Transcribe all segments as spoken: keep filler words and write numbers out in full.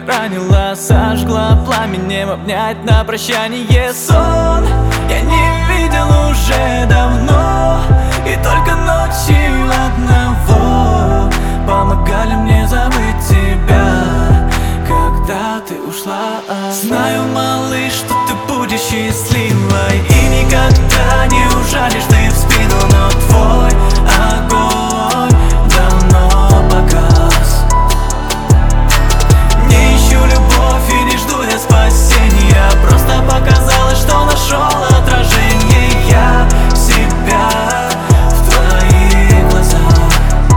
меня ранила, сожгла пламенем, обнять на прощание сон. Я не видел уже давно, и только ночью одного помогали мне забыть тебя, когда ты ушла. Знаю, малыш, что ты будешь счастливой и никогда не ужалишь ты в спину, но твой огонь давно погас. Не ищу любовь и не жду я спасения, просто показалось, что нашел отражение я себя в твоих глазах.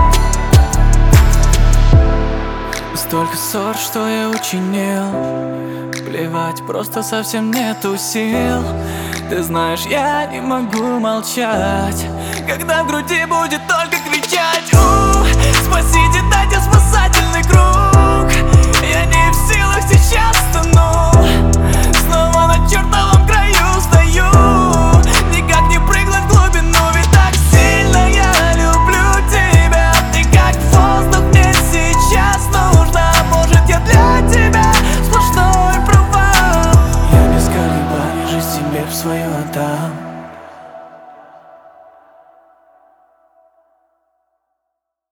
Столько ссор, что я учинил, плевать, просто совсем нету сил. Ты знаешь, я не могу молчать, когда в груди будет только кричать: у, спасите, дайте спасательный круг. Я не в силах сейчас тону, снова на чертовом краю стою. Никак не прыгнуть в глубину, ведь так сильно я люблю тебя. Ты как воздух мне сейчас нужна, может я для тебя сплошной провал. Я без колебаний жизнь тебе в свою отдам.